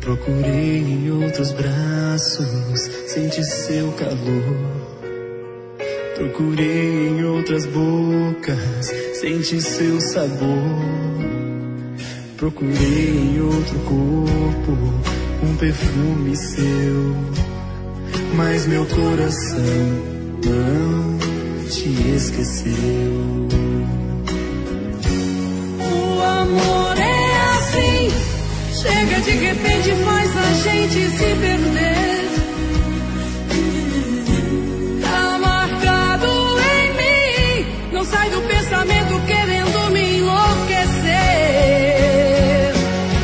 Procurei em outros braços, senti seu calor. Procurei em outras bocas, senti seu sabor. Procurei em outro corpo, um perfume seu. Mas meu coração não te esqueceu. O amor é assim, chega de repente, faz a gente se perder. Tá marcado em mim, não sai do pensamento querendo me enlouquecer.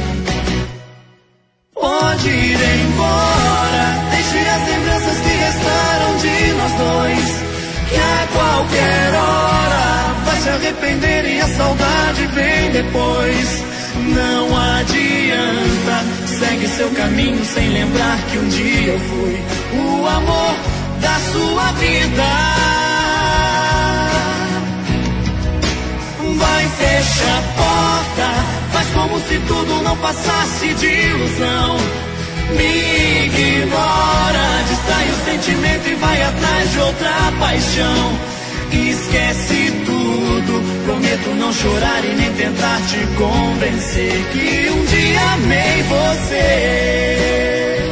Pode ir embora, deixe as lembranças que restaram de nós dois, que a qualquer hora vai se arrepender e a saudade vem depois. Não adianta, segue seu caminho sem lembrar que um dia eu fui o amor da sua vida. Vai, fecha a porta, faz como se tudo não passasse de ilusão. Me ignora, distrai o sentimento e vai atrás de outra paixão. Esquece tudo, prometo não chorar e nem tentar te convencer que um dia amei você.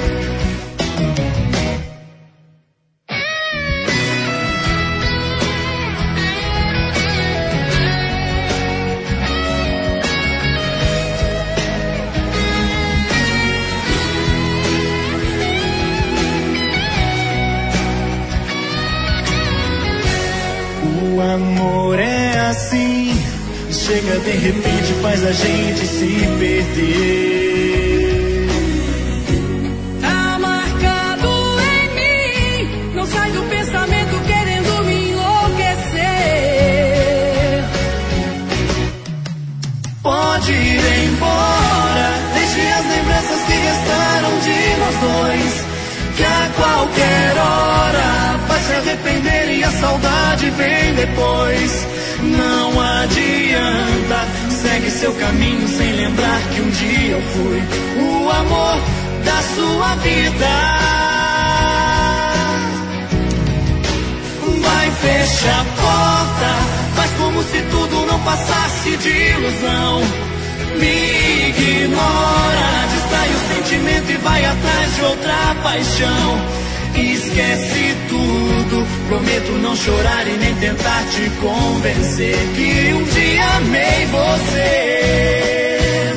O amor é assim, chega de repente, faz a gente se perder. Tá marcado em mim, não sai do pensamento querendo me enlouquecer. Pode ir embora, deixe as lembranças que restaram de nós dois, que a qualquer hora vai se arrepender e a saudade vem depois. Não adianta, segue seu caminho sem lembrar que um dia eu fui o amor da sua vida. Vai, fecha a porta, faz como se tudo não passasse de ilusão. Me ignora, distrai o sentimento e vai atrás de outra paixão. Esquece tudo, prometo não chorar e nem tentar te convencer que um dia amei você.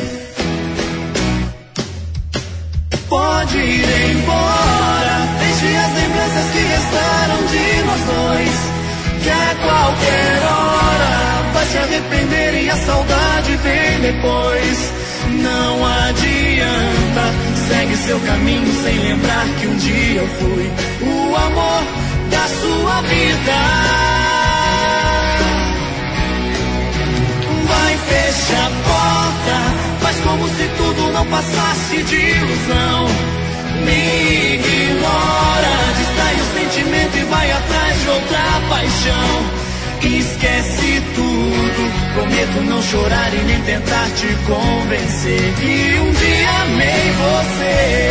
Pode ir embora, deixe as lembranças que restaram de nós dois, que a qualquer hora vai se arrepender e a saudade vem depois. Não adianta, segue seu caminho sem lembrar que um dia eu fui o amor da sua vida. Vai, fecha a porta, faz como se tudo não passasse de ilusão. Me ignora, distrai o sentimento e vai atrás de outra paixão. Esquece tudo, prometo não chorar e nem tentar te convencer que um dia amei você.